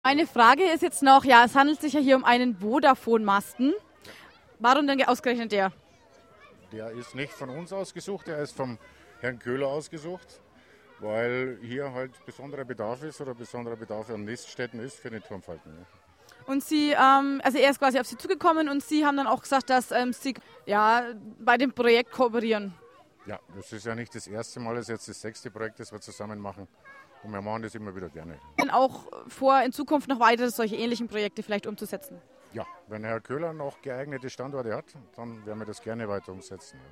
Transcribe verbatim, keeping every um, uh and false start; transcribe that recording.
Meine Frage ist jetzt noch, ja, es handelt sich ja hier um einen Vodafone-Masten. Warum denn ausgerechnet der? Der ist nicht von uns ausgesucht, der ist vom Herrn Köhler ausgesucht, weil hier halt besonderer Bedarf ist oder besonderer Bedarf an Niststätten ist für den Turmfalken. Ja. Und Sie, ähm, also er ist quasi auf Sie zugekommen und Sie haben dann auch gesagt, dass ähm, Sie ja, bei dem Projekt kooperieren. Ja, das ist ja nicht das erste Mal, das ist jetzt das sechste Projekt, das wir zusammen machen. Und wir machen das immer wieder gerne. Denn auch vor, in Zukunft noch weitere solche ähnlichen Projekte vielleicht umzusetzen. Ja, wenn Herr Köhler noch geeignete Standorte hat, dann werden wir das gerne weiter umsetzen. Ja.